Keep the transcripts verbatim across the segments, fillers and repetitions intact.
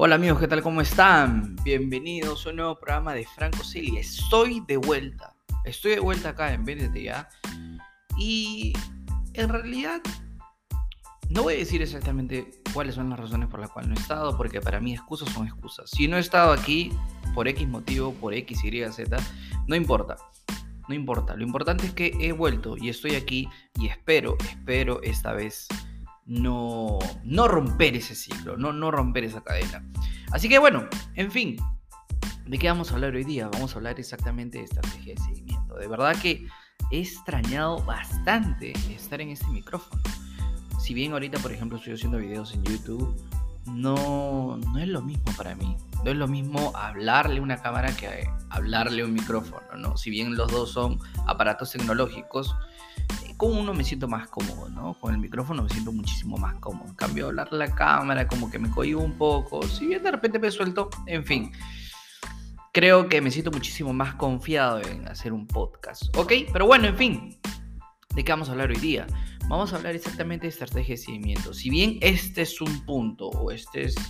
Hola amigos, ¿qué tal? ¿Cómo están? Bienvenidos a un nuevo programa de Franco Celia. Estoy de vuelta. Estoy de vuelta acá en Véndete Ya. Y en realidad no voy a decir exactamente cuáles son las razones por las cuales no he estado, porque para mí excusas son excusas. Si no he estado aquí por X motivo, por X, Y, Z, no importa. No importa. Lo importante es que he vuelto y estoy aquí y espero, espero esta vez no, no romper ese ciclo, no, no romper esa cadena. Así que bueno, en fin, ¿de qué vamos a hablar hoy día? Vamos a hablar exactamente de estrategia de seguimiento. De verdad que he extrañado bastante estar en este micrófono. Si bien ahorita, por ejemplo, estoy haciendo videos en YouTube, no, no es lo mismo para mí. No es lo mismo hablarle a una cámara que hablarle a un micrófono, ¿no? Si bien los dos son aparatos tecnológicos, con uno me siento más cómodo, ¿no? Con el micrófono me siento muchísimo más cómodo. En cambio, hablarle a la cámara como que me cohíbo un poco. Si bien de repente me suelto, en fin. Creo que me siento muchísimo más confiado en hacer un podcast, ¿ok? Pero bueno, en fin. ¿De qué vamos a hablar hoy día? Vamos a hablar exactamente de estrategia de seguimiento. Si bien este es un punto, o este es...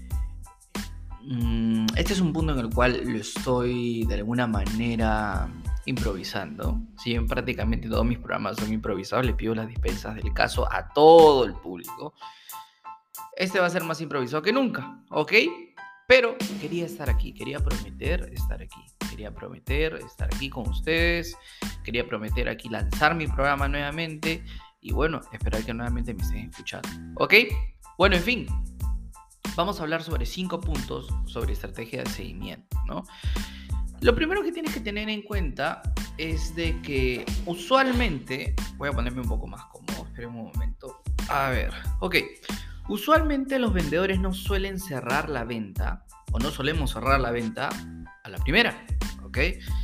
Mmm, este es un punto en el cual lo estoy de alguna manera improvisando. Si bien prácticamente todos mis programas son improvisados, le pido las dispensas del caso a todo el público. Este va a ser más improvisado que nunca, ¿ok? Pero quería estar aquí, quería prometer estar aquí. Quería prometer estar aquí con ustedes. Quería prometer aquí lanzar mi programa nuevamente. Y bueno, esperar que nuevamente me estén escuchando, ¿ok? Bueno, en fin. Vamos a hablar sobre cinco puntos sobre estrategia de seguimiento, ¿no? Lo primero que tienes que tener en cuenta es de que usualmente... Voy a ponerme un poco más cómodo, esperen un momento. A ver, ok. Usualmente los vendedores no suelen cerrar la venta, o no solemos cerrar la venta a la primera, ¿ok?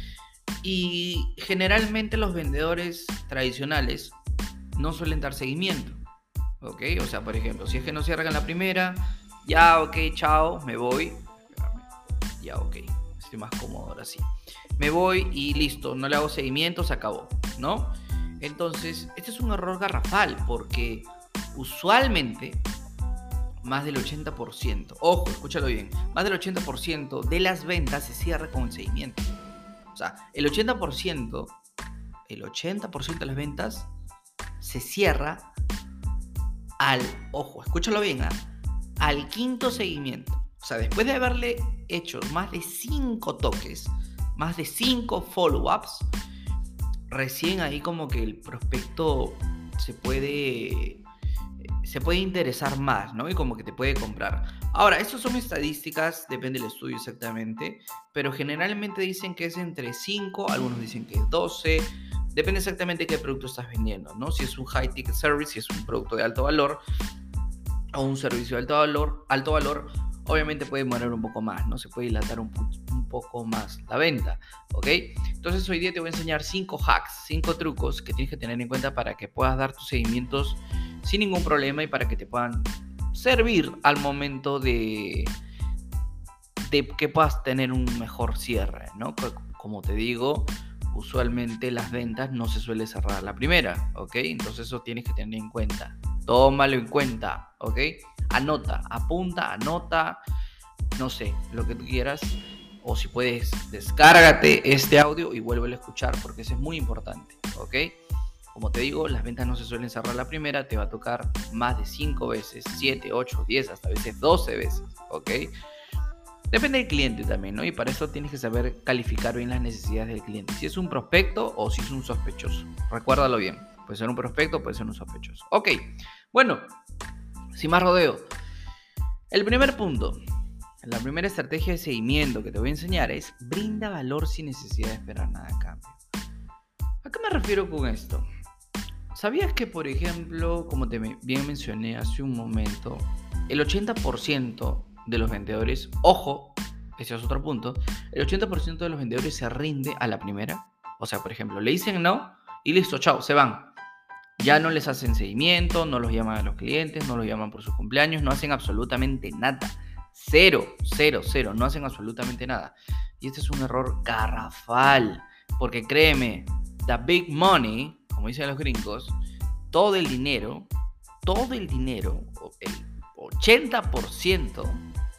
Y generalmente los vendedores tradicionales no suelen dar seguimiento, ¿ok? O sea, por ejemplo, si es que no cierran a la primera... Ya, ok, chao, me voy. Espérame. Ya, ok, estoy más cómodo ahora sí. Me voy y listo, no le hago seguimiento, se acabó, ¿no? Entonces, este es un error garrafal porque usualmente más del ochenta por ciento, ojo, escúchalo bien, más del ochenta por ciento de las ventas se cierra con el seguimiento. O sea, el ochenta por ciento, el ochenta por ciento de las ventas se cierra al, ojo, escúchalo bien, ¿ah? ¿eh? Al quinto seguimiento. O sea, después de haberle hecho más de cinco toques, más de cinco follow-ups, recién ahí como que el prospecto se puede, se puede interesar más, ¿no? Y como que te puede comprar. Ahora, estas son estadísticas, depende del estudio exactamente, pero generalmente dicen que es entre cinco, algunos dicen que es doce, depende exactamente de qué producto estás vendiendo, ¿no? Si es un high ticket service, si es un producto de alto valor, o un servicio de alto valor, alto valor, obviamente puede demorar un poco más, ¿no? Se puede dilatar un, un poco más la venta, ¿ok? Entonces hoy día te voy a enseñar cinco hacks, cinco trucos que tienes que tener en cuenta para que puedas dar tus seguimientos sin ningún problema y para que te puedan servir al momento de, de que puedas tener un mejor cierre, ¿no? Como te digo, usualmente las ventas no se suele cerrar a la primera, ¿ok? Entonces eso tienes que tener en cuenta. Tómalo en cuenta, ¿ok? Anota, apunta, anota, no sé, lo que tú quieras. O si puedes, descárgate este audio y vuélvelo a escuchar porque eso es muy importante, ¿ok? Como te digo, las ventas no se suelen cerrar la primera, te va a tocar más de cinco veces, siete, ocho, diez, hasta a veces doce veces, ¿ok? Depende del cliente también, ¿no? Y para eso tienes que saber calificar bien las necesidades del cliente. Si es un prospecto o si es un sospechoso. Recuérdalo bien. Puede ser un prospecto, puede ser un sospechoso. Ok, bueno, sin más rodeo. El primer punto, la primera estrategia de seguimiento que te voy a enseñar es brinda valor sin necesidad de esperar nada a cambio. ¿A qué me refiero con esto? ¿Sabías que, por ejemplo, como te bien mencioné hace un momento, el ochenta por ciento de los vendedores, ojo, ese es otro punto, el ochenta por ciento de los vendedores se rinde a la primera? O sea, por ejemplo, le dicen no y listo, chao, se van. Ya no les hacen seguimiento, no los llaman a los clientes, no los llaman por sus cumpleaños, no hacen absolutamente nada. Cero, cero, cero, no hacen absolutamente nada. Y este es un error garrafal, porque créeme, the big money, como dicen los gringos, todo el dinero, todo el dinero, el ochenta por ciento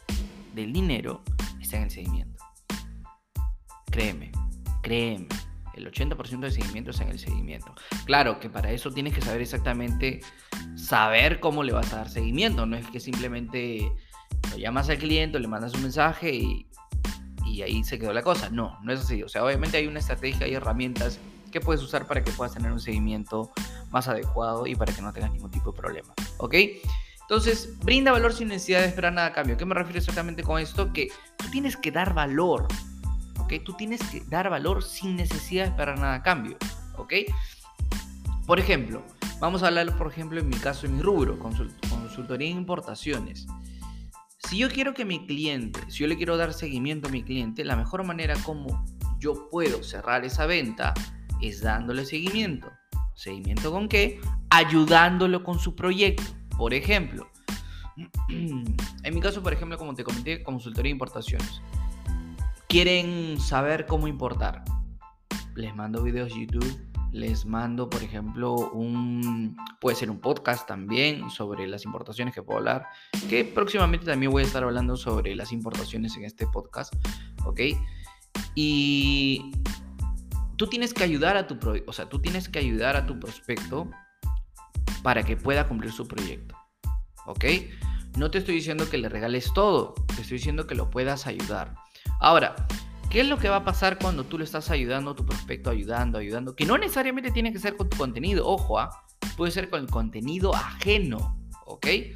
del dinero está en el seguimiento. Créeme, créeme. El ochenta por ciento del seguimiento es en el seguimiento. Claro que para eso tienes que saber exactamente, saber cómo le vas a dar seguimiento. No es que simplemente lo llamas al cliente, le mandas un mensaje y, y ahí se quedó la cosa. No, no es así. O sea, obviamente hay una estrategia y herramientas que puedes usar para que puedas tener un seguimiento más adecuado y para que no tengas ningún tipo de problema. ¿Ok? Entonces, brinda valor sin necesidad de esperar nada a cambio. ¿Qué me refiero exactamente con esto? Que tú tienes que dar valor. ¿Ok? Tú tienes que dar valor sin necesidad de esperar nada a cambio. ¿Ok? Por ejemplo, vamos a hablar, por ejemplo, en mi caso, en mi rubro, consult- consultoría en importaciones. Si yo quiero que mi cliente, si yo le quiero dar seguimiento a mi cliente, la mejor manera como yo puedo cerrar esa venta es dándole seguimiento. ¿Seguimiento con qué? Ayudándolo con su proyecto. Por ejemplo, en mi caso, por ejemplo, como te comenté, consultoría de importaciones. Quieren saber cómo importar. Les mando videos YouTube, les mando, por ejemplo, un puede ser un podcast también sobre las importaciones que puedo hablar, que próximamente también voy a estar hablando sobre las importaciones en este podcast, ¿ok? Y tú tienes que ayudar a tu pro, o sea, tú tienes que ayudar a tu prospecto para que pueda cumplir su proyecto, ¿ok? No te estoy diciendo que le regales todo, te estoy diciendo que lo puedas ayudar. Ahora, ¿qué es lo que va a pasar cuando tú le estás ayudando a tu prospecto, ayudando, ayudando? Que no necesariamente tiene que ser con tu contenido, ojo, ¿ah? Puede ser con el contenido ajeno, ¿ok? ¿Qué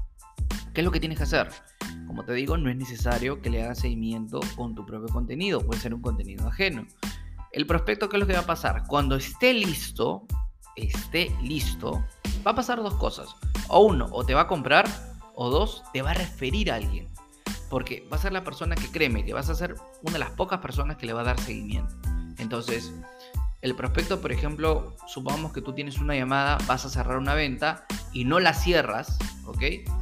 es lo que tienes que hacer? Como te digo, no es necesario que le hagas seguimiento con tu propio contenido, puede ser un contenido ajeno. El prospecto, ¿qué es lo que va a pasar? Cuando esté listo, esté listo, va a pasar dos cosas. O uno, o te va a comprar, o dos, te va a referir a alguien. Porque va a ser la persona que, créeme, que vas a ser una de las pocas personas que le va a dar seguimiento. Entonces, el prospecto, por ejemplo, supongamos que tú tienes una llamada, vas a cerrar una venta y no la cierras, ¿ok?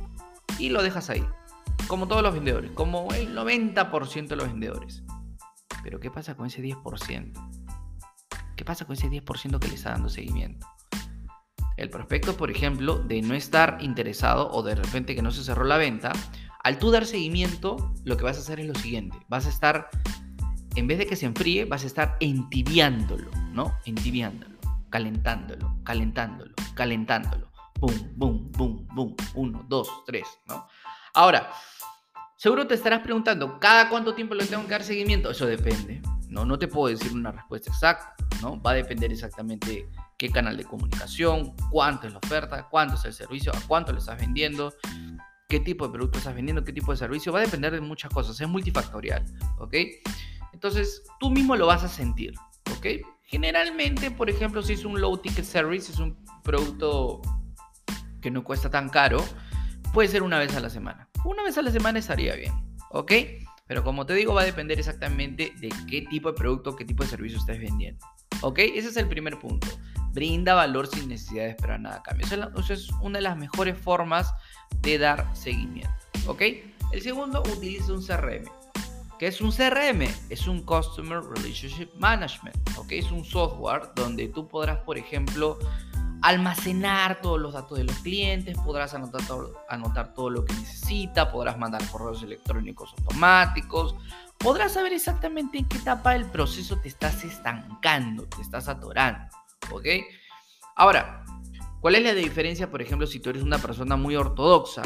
Y lo dejas ahí. Como todos los vendedores, como el noventa por ciento de los vendedores. Pero ¿qué pasa con ese diez por ciento? ¿Qué pasa con ese diez por ciento que le está dando seguimiento? El prospecto, por ejemplo, de no estar interesado o de repente que no se cerró la venta, al tú dar seguimiento, lo que vas a hacer es lo siguiente. Vas a estar, en vez de que se enfríe, vas a estar entibiándolo, ¿no? Entibiándolo, calentándolo, calentándolo, calentándolo. Boom, boom, boom, boom. Uno, dos, tres, ¿no? Ahora, seguro te estarás preguntando, ¿cada cuánto tiempo le tengo que dar seguimiento? Eso depende, ¿no? No te puedo decir una respuesta exacta, ¿no? Va a depender exactamente qué canal de comunicación, cuánto es la oferta, cuánto es el servicio, a cuánto le estás vendiendo, qué tipo de producto estás vendiendo, qué tipo de servicio. Va a depender de muchas cosas, es multifactorial, ¿ok? Entonces, tú mismo lo vas a sentir, ¿ok? Generalmente, por ejemplo, si es un low ticket service, es un producto que no cuesta tan caro, puede ser una vez a la semana. Una vez a la semana estaría bien, ¿ok? Pero como te digo, va a depender exactamente de qué tipo de producto, qué tipo de servicio estés vendiendo, ¿ok? Ese es el primer punto. Brinda valor sin necesidad de esperar nada a cambio. Esa es una de las mejores formas de dar seguimiento, ¿ok? El segundo, utiliza un C R M. ¿Qué es un C R M? Es un Customer Relationship Management, ¿ok? Es un software donde tú podrás, por ejemplo, almacenar todos los datos de los clientes, podrás anotar todo, anotar todo lo que necesita, podrás mandar correos electrónicos automáticos, podrás saber exactamente en qué etapa del proceso te estás estancando, te estás atorando, ¿ok? Ahora, ¿cuál es la diferencia, por ejemplo, si tú eres una persona muy ortodoxa?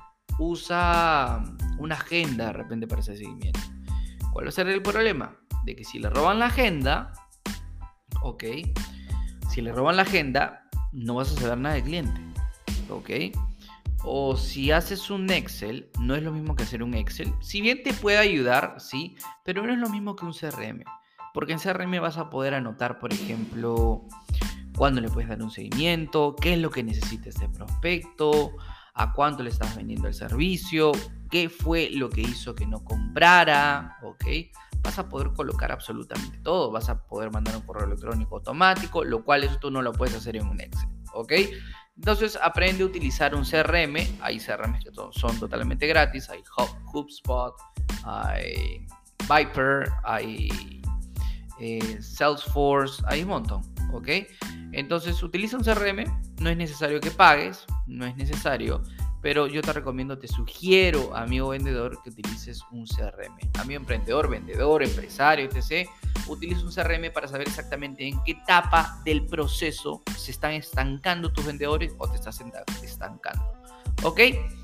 Usa una agenda de repente para ese seguimiento. ¿Cuál va a ser el problema? De que si le roban la agenda, ok, si le roban la agenda, no vas a saber nada del cliente, ok. O si haces un Excel, no es lo mismo que hacer un Excel. Si bien te puede ayudar, sí, pero no es lo mismo que un C R M. Porque en C R M vas a poder anotar, por ejemplo, cuándo le puedes dar un seguimiento, qué es lo que necesita este prospecto, a cuánto le estás vendiendo el servicio, qué fue lo que hizo que no comprara, ¿ok? Vas a poder colocar absolutamente todo, vas a poder mandar un correo electrónico automático, lo cual eso tú no lo puedes hacer en un Excel, ¿ok? Entonces aprende a utilizar un C R M, hay C R Ms que son totalmente gratis, hay HubSpot, hay Viper, hay eh, Salesforce, hay un montón, ¿ok? Entonces utiliza un C R M, no es necesario que pagues, no es necesario, pero yo te recomiendo, te sugiero, amigo vendedor, que utilices un C R M. Amigo emprendedor, vendedor, empresario, etcétera, utiliza un C R M para saber exactamente en qué etapa del proceso se están estancando tus vendedores o te estás estancando. ¿Ok?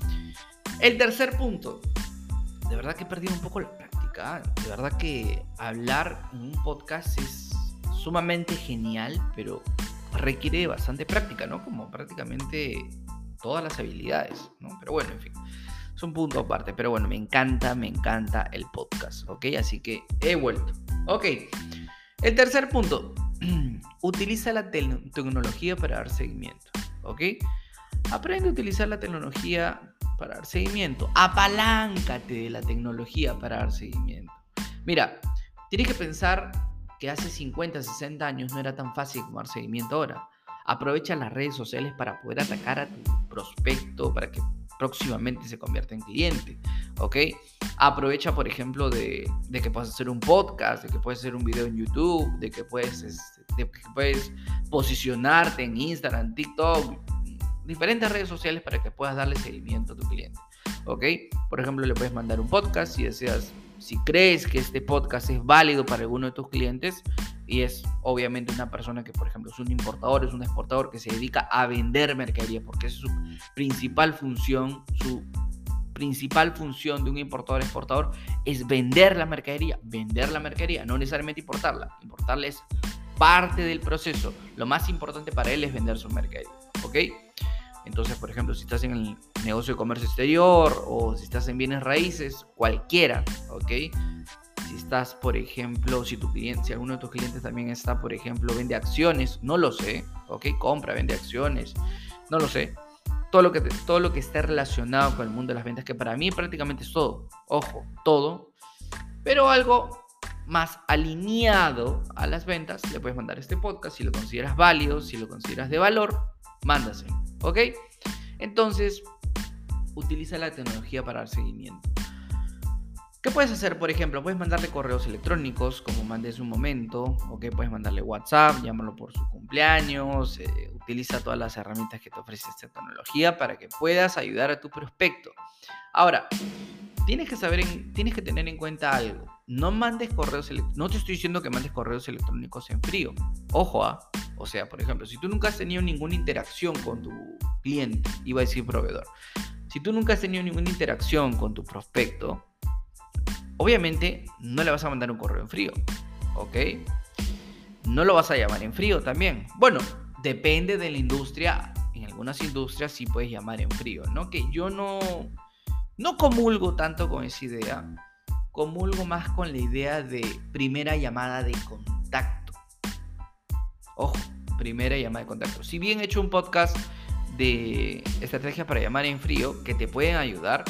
El tercer punto. De verdad que he perdido un poco la práctica. De verdad que hablar en un podcast es sumamente genial, pero requiere bastante práctica, ¿no? Como prácticamente todas las habilidades, ¿no? Pero bueno, en fin, es un punto aparte. Pero bueno, me encanta, me encanta el podcast, ¿ok? Así que he vuelto. Ok, el tercer punto. Utiliza la te- tecnología para dar seguimiento, ¿ok? Aprende a utilizar la tecnología para dar seguimiento. Apaláncate de la tecnología para dar seguimiento. Mira, tienes que pensar que hace cincuenta, sesenta años no era tan fácil como dar seguimiento ahora. Aprovecha las redes sociales para poder atacar a tu prospecto, para que próximamente se convierta en cliente, ¿ok? Aprovecha, por ejemplo, de, de que puedas hacer un podcast, de que puedes hacer un video en YouTube, de que puedes, de que puedes posicionarte en Instagram, TikTok, diferentes redes sociales para que puedas darle seguimiento a tu cliente, ¿ok? Por ejemplo, le puedes mandar un podcast si deseas, si crees que este podcast es válido para alguno de tus clientes y es obviamente una persona que, por ejemplo, es un importador, es un exportador que se dedica a vender mercadería, porque esa es su principal función, su principal función de un importador exportador es vender la mercadería, vender la mercadería, no necesariamente importarla. Importarla es parte del proceso. Lo más importante para él es vender su mercadería, ¿ok? Entonces, por ejemplo, si estás en el negocio de comercio exterior o si estás en bienes raíces, cualquiera, ¿ok? Si estás, por ejemplo, si tu cliente, si alguno de tus clientes también está, por ejemplo, vende acciones, no lo sé, ¿ok? Compra, vende acciones, no lo sé. Todo lo que, te, todo lo que esté relacionado con el mundo de las ventas, que para mí prácticamente es todo, ojo, todo, pero algo más alineado a las ventas, le puedes mandar este podcast si lo consideras válido, si lo consideras de valor, mándaselo. ¿Ok? Entonces, utiliza la tecnología para dar seguimiento. ¿Qué puedes hacer? Por ejemplo, puedes mandarle correos electrónicos, como mandé hace un momento, ¿ok? Puedes mandarle WhatsApp, llámalo por su cumpleaños, eh, utiliza todas las herramientas que te ofrece esta tecnología para que puedas ayudar a tu prospecto. Ahora, tienes que saber, en, tienes que tener en cuenta algo. No mandes correos electrónicos, no te estoy diciendo que mandes correos electrónicos en frío. Ojo, ¿ah? ¿eh? O sea, por ejemplo, si tú nunca has tenido ninguna interacción con tu cliente, iba a decir proveedor, si tú nunca has tenido ninguna interacción con tu prospecto, obviamente no le vas a mandar un correo en frío, ¿ok? No lo vas a llamar en frío también. Bueno, depende de la industria. En algunas industrias sí puedes llamar en frío, ¿no? Que yo no, no comulgo tanto con esa idea. Comulgo más con la idea de primera llamada de contacto. Ojo, primera llamada de contacto. Si bien he hecho un podcast de estrategias para llamar en frío que te pueden ayudar,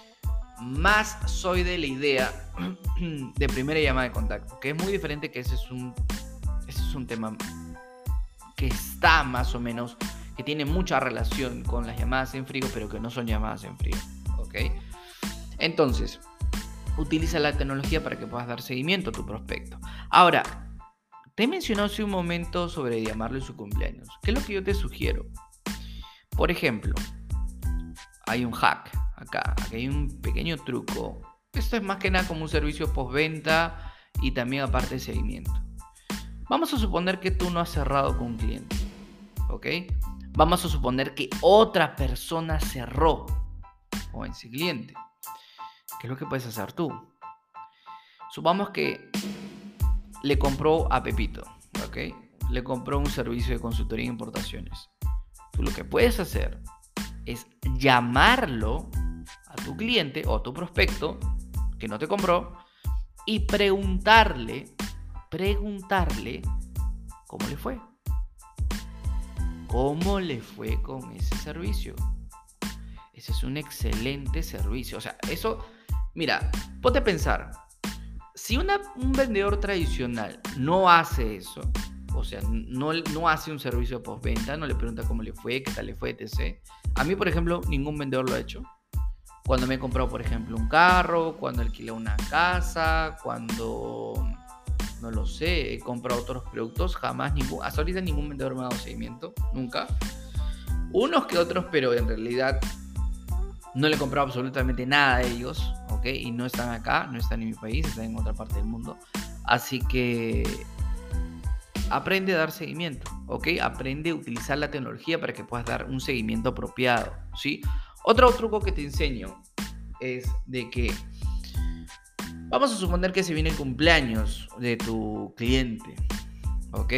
más soy de la idea de primera llamada de contacto, que es muy diferente, que ese es un, ese es un tema que está más o menos, que tiene mucha relación con las llamadas en frío, pero que no son llamadas en frío, ¿ok? Entonces, utiliza la tecnología para que puedas dar seguimiento a tu prospecto. Ahora, te he mencionado hace un momento sobre llamarle su cumpleaños. ¿Qué es lo que yo te sugiero? Por ejemplo, hay un hack acá, aquí hay un pequeño truco. Esto es más que nada como un servicio postventa y también aparte de seguimiento. Vamos a suponer que tú no has cerrado con un cliente, ¿ok? Vamos a suponer que otra persona cerró con ese cliente. ¿Qué es lo que puedes hacer tú? Supongamos que le compró a Pepito, ¿ok? Le compró un servicio de consultoría de importaciones. Tú lo que puedes hacer es llamarlo a tu cliente o a tu prospecto que no te compró y preguntarle, preguntarle cómo le fue. ¿Cómo le fue con ese servicio? Ese es un excelente servicio. O sea, eso, mira, ponte a pensar. Si una, un vendedor tradicional no hace eso, o sea, no, no hace un servicio de postventa, no le pregunta cómo le fue, qué tal le fue, etcétera. A mí, por ejemplo, ningún vendedor lo ha hecho. Cuando me he comprado, por ejemplo, un carro, cuando alquilé una casa, cuando, no lo sé, he comprado otros productos, jamás ningún, hasta ahorita ningún vendedor me ha dado seguimiento, nunca. Unos que otros, pero en realidad No le he comprado absolutamente nada a ellos, ¿ok? Y no están acá, no están en mi país, están en otra parte del mundo. Así que aprende a dar seguimiento, ¿ok? Aprende a utilizar la tecnología para que puedas dar un seguimiento apropiado, ¿sí? Otro truco que te enseño es de que vamos a suponer que se viene el cumpleaños de tu cliente, ¿ok?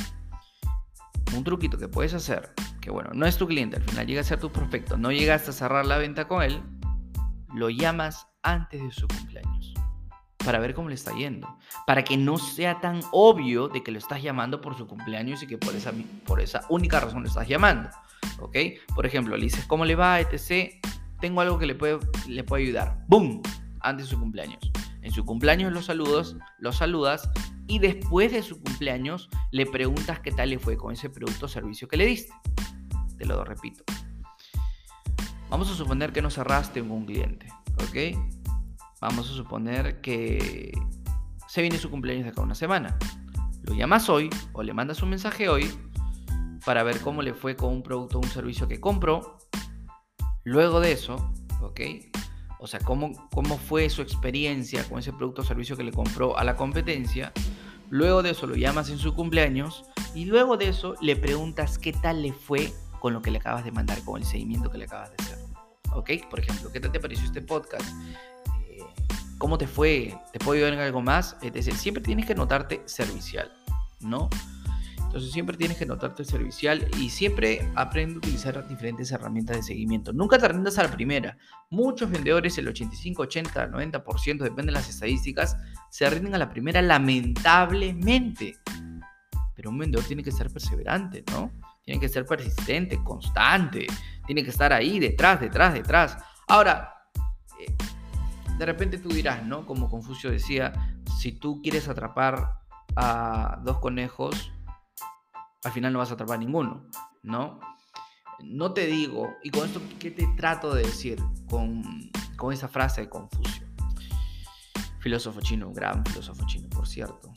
Un truquito que puedes hacer, que bueno, no es tu cliente, al final llega a ser tu prospecto, no llegas a cerrar la venta con él, lo llamas antes de su cumpleaños para ver cómo le está yendo, para que no sea tan obvio de que lo estás llamando por su cumpleaños y que por esa, por esa única razón lo estás llamando, ¿ok? Por ejemplo, le dices cómo le va, etcétera. Tengo algo que le puede, le puede ayudar, ¡boom!, antes de su cumpleaños. En su cumpleaños los saludos, los saludas y después de su cumpleaños le preguntas qué tal le fue con ese producto o servicio que le diste. Te lo repito. Vamos a suponer que no cerraste con un cliente, ¿ok? Vamos a suponer que se viene su cumpleaños de acá a una semana. Lo llamas hoy o le mandas un mensaje hoy para ver cómo le fue con un producto o un servicio que compró. Luego de eso, ¿ok? O sea, cómo, cómo fue su experiencia con ese producto o servicio que le compró a la competencia. Luego de eso lo llamas en su cumpleaños y luego de eso le preguntas qué tal le fue con lo que le acabas de mandar, con el seguimiento que le acabas de hacer. ¿Ok? Por ejemplo, ¿qué tal te pareció este podcast? Eh, ¿Cómo te fue? ¿Te puedo ayudar en algo más? Es decir, siempre tienes que notarte servicial, ¿no? Entonces siempre tienes que notarte servicial y siempre aprende a utilizar diferentes herramientas de seguimiento. Nunca te rindas a la primera. Muchos vendedores, el ochenta y cinco, ochenta, noventa por ciento, depende de las estadísticas, se rinden a la primera lamentablemente. Pero un vendedor tiene que ser perseverante, ¿no? Tiene que ser persistente, constante. Tiene que estar ahí, detrás, detrás, detrás. Ahora, eh, de repente tú dirás, ¿no? Como Confucio decía, si tú quieres atrapar a dos conejos, al final no vas a atrapar ninguno, ¿no? No te digo, y con esto, ¿qué te trato de decir con, con esa frase de Confucio? Filósofo chino, gran filósofo chino, por cierto.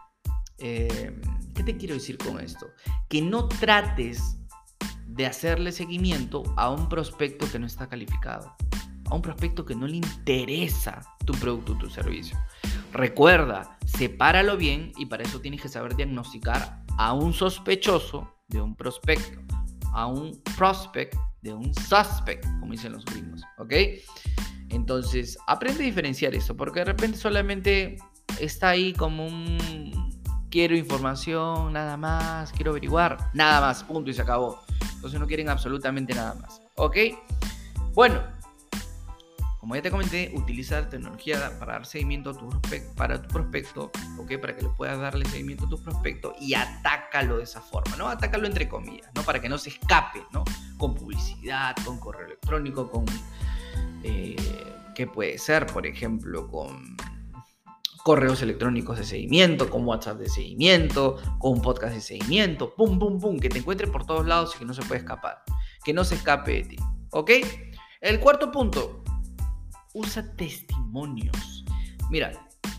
Eh, ¿Qué te quiero decir con esto? Que no trates de hacerle seguimiento a un prospecto que no está calificado, a un prospecto que no le interesa tu producto o tu servicio. Recuerda, sepáralo bien y para eso tienes que saber diagnosticar a un sospechoso de un prospecto, a un prospect de un suspect, como dicen los gringos, ¿ok? Entonces, aprende a diferenciar eso, porque de repente solamente está ahí como un quiero información, nada más, quiero averiguar, nada más, punto y se acabó. Entonces no quieren absolutamente nada más, ¿ok? Bueno, como ya te comenté, utiliza la tecnología para dar seguimiento a tu prospecto, para tu prospecto, ¿ok? Para que le puedas darle seguimiento a tu prospecto y atácalo de esa forma, ¿no? Atácalo entre comillas, ¿no? Para que no se escape, ¿no? Con publicidad, con correo electrónico, con... Eh, ¿qué puede ser? Por ejemplo, con correos electrónicos de seguimiento, con WhatsApp de seguimiento, con podcast de seguimiento, pum, pum, pum, que te encuentre por todos lados y que no se puede escapar, que no se escape de ti, ¿ok? El cuarto punto, usa testimonios. Mira,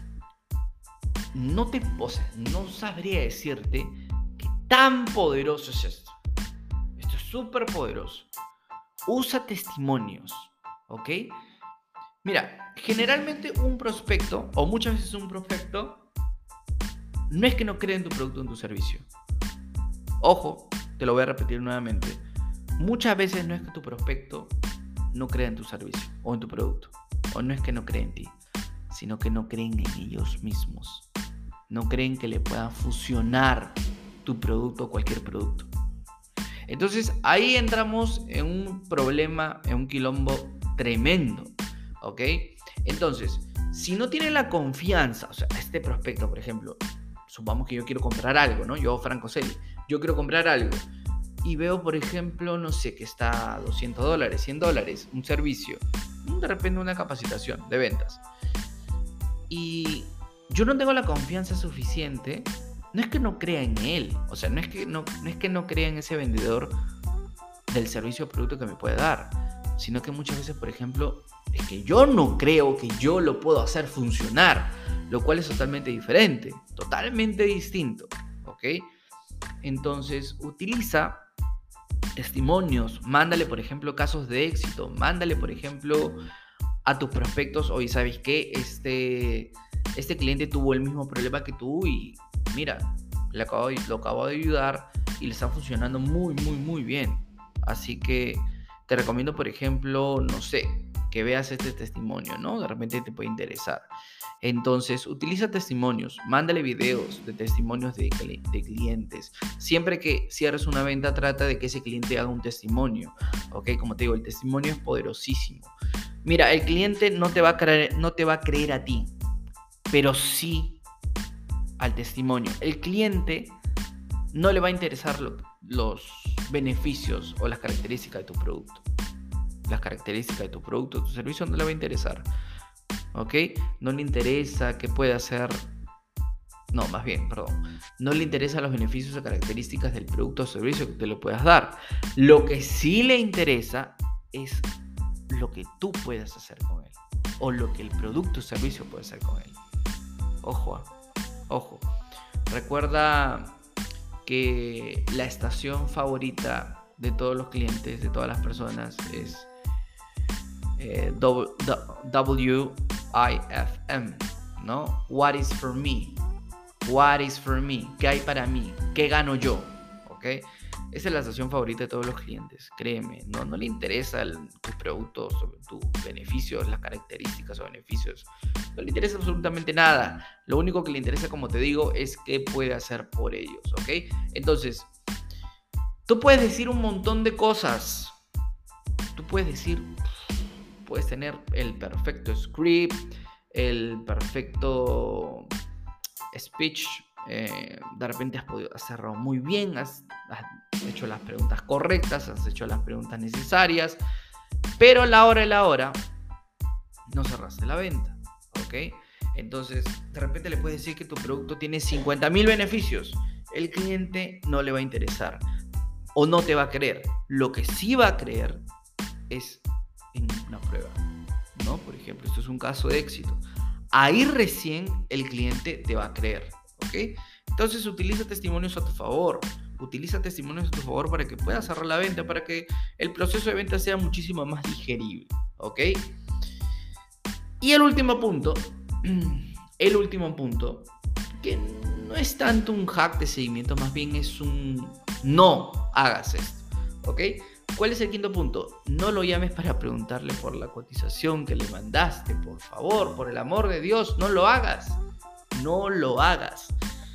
no te, o sea, no sabría decirte qué tan poderoso es esto. Esto es súper poderoso. Usa testimonios, ¿ok? Mira, generalmente un prospecto, o muchas veces un prospecto, no es que no cree en tu producto o en tu servicio. Ojo, te lo voy a repetir nuevamente. Muchas veces no es que tu prospecto no cree en tu servicio o en tu producto, o no es que no cree en ti, sino que no creen en ellos mismos. No creen que le puedan fusionar tu producto o cualquier producto. Entonces ahí entramos en un problema, en un quilombo tremendo, ¿ok? Entonces, si no tienen la confianza, o sea, este prospecto, por ejemplo, supongamos que yo quiero comprar algo, ¿no? Yo, Franco Celi, yo quiero comprar algo y veo, por ejemplo, no sé, que está a doscientos dólares, cien dólares, un servicio, de repente una capacitación de ventas. Y yo no tengo la confianza suficiente. No es que no crea en él, o sea, no es que no, no es que no crea en ese vendedor del servicio o producto que me puede dar, sino que muchas veces, por ejemplo, es que yo no creo que yo lo puedo hacer funcionar, lo cual es totalmente diferente, totalmente distinto, ¿ok? Entonces, utiliza testimonios, mándale, por ejemplo, casos de éxito, mándale, por ejemplo, a tus prospectos, oye, ¿sabes qué? Este, este cliente tuvo el mismo problema que tú y mira, le acabo de, lo acabo de ayudar y le está funcionando muy, muy, muy bien. Así que te recomiendo, por ejemplo, no sé, que veas este testimonio, ¿no? De repente te puede interesar. Entonces, utiliza testimonios, mándale videos de testimonios de, de clientes. Siempre que cierres una venta, trata de que ese cliente haga un testimonio, ¿ok? Como te digo, el testimonio es poderosísimo. Mira, el cliente no te va a creer, no te va a creer a ti, pero sí al testimonio. El cliente no le va a interesar lo, los beneficios o las características de tu producto. Las características de tu producto o tu servicio no le va a interesar. ¿Ok? No le interesa qué puede hacer. No, más bien, perdón. No le interesan los beneficios o características del producto o servicio que te lo puedas dar. Lo que sí le interesa es lo que tú puedas hacer con él. O lo que el producto o servicio puede hacer con él. Ojo, ojo. Recuerda que la estación favorita de todos los clientes, de todas las personas, es eh, W I F M, ¿no? What is for me? What is for me? ¿Qué hay para mí? ¿Qué gano yo? ¿Ok? Esa es la estación favorita de todos los clientes, créeme. No, no le interesa el, tus productos, tus beneficios, las características o beneficios. No le interesa absolutamente nada. Lo único que le interesa, como te digo, es qué puede hacer por ellos, ¿ok? Entonces, tú puedes decir un montón de cosas. Tú puedes decir, puedes tener el perfecto script, el perfecto speech. Eh, de repente has podido hacerlo muy bien, has, has hecho las preguntas correctas, has hecho las preguntas necesarias, pero a la hora de la hora no cerraste la venta, ¿ok? Entonces, de repente le puedes decir que tu producto tiene cincuenta mil beneficios. El cliente no le va a interesar o no te va a creer. Lo que sí va a creer es en una prueba, ¿no? Por ejemplo, esto es un caso de éxito. Ahí recién el cliente te va a creer, ¿ok? Entonces utiliza testimonios a tu favor. Utiliza testimonios a tu favor para que puedas cerrar la venta, para que el proceso de venta sea muchísimo más digerible, ¿ok? Y el último punto, el último punto, que no es tanto un hack de seguimiento, más bien es un no hagas esto, ¿ok? ¿Cuál es el quinto punto? No lo llames para preguntarle por la cotización que le mandaste, por favor, por el amor de Dios, no lo hagas, no lo hagas.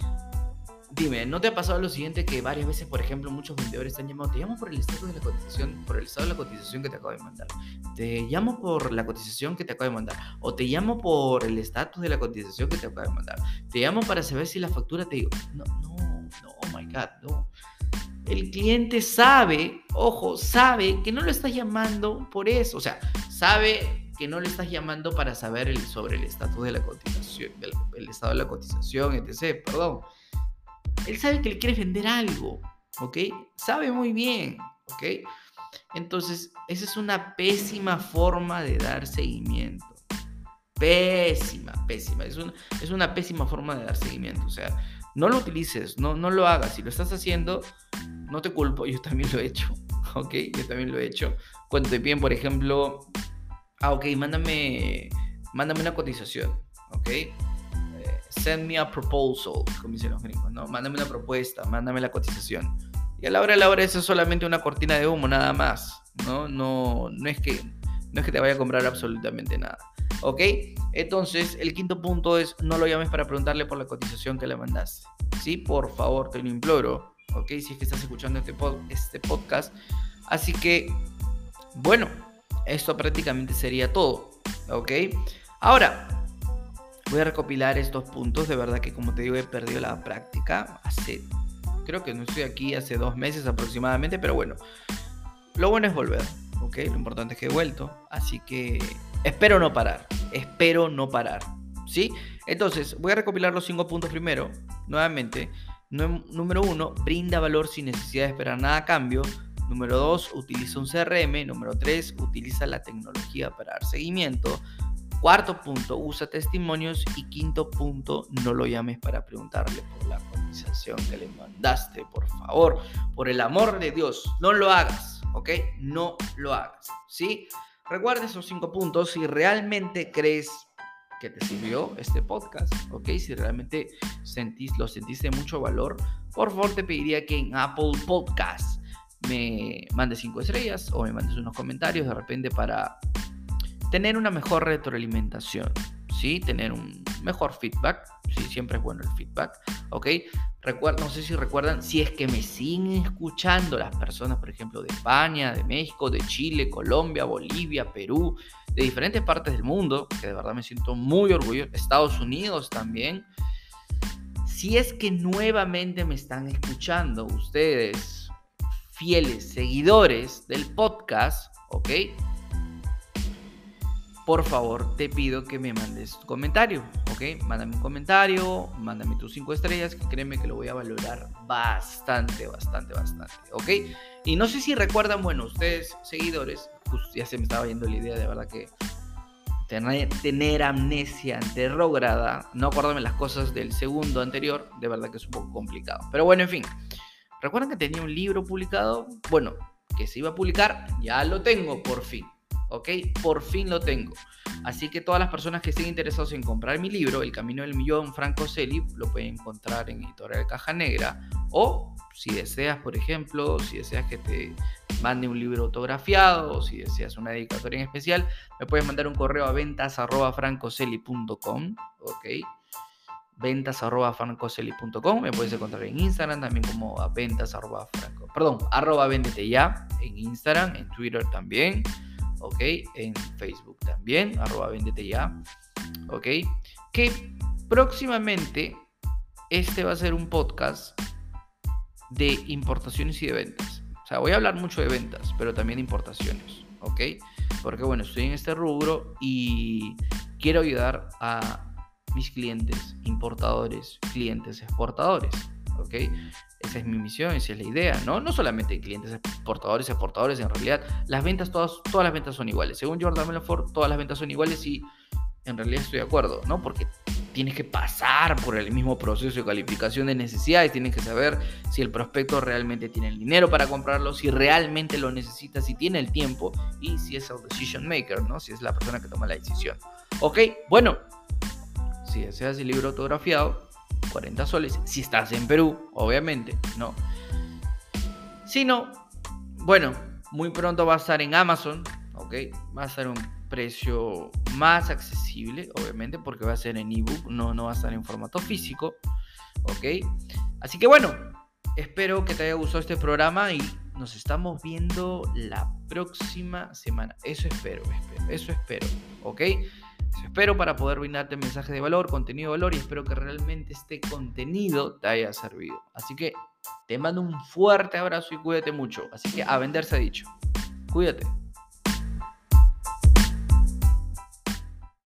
Dime, ¿no te ha pasado lo siguiente que varias veces, por ejemplo, muchos vendedores te han llamado? Te llamo por el estatus de la cotización, por el estado de la cotización que te acabo de mandar. Te llamo por la cotización que te acabo de mandar. O te llamo por el estatus de la cotización que te acabo de mandar. Te llamo para saber si la factura te digo. No, no, no, oh my God, no. El cliente sabe, ojo, sabe que no lo estás llamando por eso. O sea, sabe que no le estás llamando para saber el, sobre el estatus de la cotización, el, el estado de la cotización, etcétera. Perdón. Él sabe que le quieres vender algo, ¿ok? Sabe muy bien, ¿ok? Entonces, esa es una pésima forma de dar seguimiento. Pésima, pésima. Es una, es una pésima forma de dar seguimiento. O sea, no lo utilices, no, no lo hagas. Si lo estás haciendo, no te culpo, yo también lo he hecho, ¿ok? Yo también lo he hecho. Cuando te piden, por ejemplo, ah, ok, mándame, mándame una cotización, ¿ok? Send me a proposal, como dicen los gringos, ¿no? Mándame una propuesta, mándame la cotización. Y a la hora de la hora eso es solamente una cortina de humo, nada más, ¿no? No, no, es que, no es que te vaya a comprar absolutamente nada, ¿ok? Entonces, el quinto punto es no lo llames para preguntarle por la cotización que le mandaste, ¿sí? Por favor, te lo imploro, ¿ok? Si es que estás escuchando este, pod, este podcast. Así que, bueno, esto prácticamente sería todo, ¿ok? Ahora, voy a recopilar estos puntos. De verdad que, como te digo, he perdido la práctica. Hace, creo que no estoy aquí hace dos meses aproximadamente, pero bueno, lo bueno es volver, ¿ok? Lo importante es que he vuelto, así que espero no parar, espero no parar, ¿sí? Entonces, voy a recopilar los cinco puntos primero, nuevamente. Número uno, brinda valor sin necesidad de esperar nada a cambio. Número dos, utiliza un C R M. Número tres, utiliza la tecnología para dar seguimiento. Cuarto punto, usa testimonios. Y quinto punto, no lo llames para preguntarle por la cotización que le mandaste. Por favor, por el amor de Dios, no lo hagas, ¿ok? No lo hagas, ¿sí? Recuerda esos cinco puntos si realmente crees que te sirvió este podcast, ¿ok? Si realmente sentís, lo sentiste de mucho valor, por favor te pediría que en Apple Podcast me mandes cinco estrellas o me mandes unos comentarios de repente para tener una mejor retroalimentación, ¿sí? Tener un mejor feedback, ¿sí? Siempre es bueno el feedback, ¿ok? Recuerda, no sé si recuerdan, si es que me siguen escuchando las personas, por ejemplo, de España, de México, de Chile, Colombia, Bolivia, Perú, de diferentes partes del mundo, que de verdad me siento muy orgulloso, Estados Unidos también. Si es que nuevamente me están escuchando ustedes, fieles seguidores del podcast, ¿ok? Por favor, te pido que me mandes tu comentario, ¿ok? Mándame un comentario, mándame tus cinco estrellas, que créeme que lo voy a valorar bastante, bastante, bastante, ¿ok? Y no sé si recuerdan, bueno, ustedes, seguidores, pues ya se me estaba yendo la idea, de verdad que tener, tener amnesia retrógrada, no acordarme las cosas del segundo anterior, de verdad que es un poco complicado. Pero bueno, en fin, ¿recuerdan que tenía un libro publicado? Bueno, que se iba a publicar, ya lo tengo por fin. ¿Ok? Por fin lo tengo. Así que todas las personas que estén interesados en comprar mi libro, El Camino del Millón, Franco Celi, lo pueden encontrar en Editorial Caja Negra. O si deseas, por ejemplo, si deseas que te mande un libro autografiado, o si deseas una dedicatoria en especial, me puedes mandar un correo a ventas arroba francoceli punto com. ¿Ok? ventas arroba francoceli punto com. Me puedes encontrar en Instagram también como a ventas arroba franco, perdón, arroba vendete ya en Instagram, en Twitter también. Ok, en Facebook también, arroba vendete ya, ok, que próximamente este va a ser un podcast de importaciones y de ventas. O sea, voy a hablar mucho de ventas, pero también de importaciones, ok, porque bueno, estoy en este rubro y quiero ayudar a mis clientes importadores, clientes exportadores, ok. Esa es mi misión, esa es la idea, ¿no? No solamente clientes exportadores, exportadores, en realidad las ventas, todas, todas las ventas son iguales. Según Jordan Belfort, todas las ventas son iguales y en realidad estoy de acuerdo, ¿no? Porque tienes que pasar por el mismo proceso de calificación de necesidades, tienes que saber si el prospecto realmente tiene el dinero para comprarlo, si realmente lo necesita, si tiene el tiempo y si es el decision maker, ¿no? Si es la persona que toma la decisión. Ok, bueno, si deseas el libro autografiado, cuarenta soles, si estás en Perú, obviamente, ¿no? Si no, bueno, muy pronto va a estar en Amazon, ¿ok? Va a estar un precio más accesible, obviamente, porque va a ser en ebook, no, no va a estar en formato físico, ¿ok? Así que bueno, espero que te haya gustado este programa y nos estamos viendo la próxima semana. Eso espero, espero eso espero, ¿ok? Espero para poder brindarte mensaje de valor, contenido de valor y espero que realmente este contenido te haya servido. Así que te mando un fuerte abrazo y cuídate mucho. Así que a vender se ha dicho. Cuídate.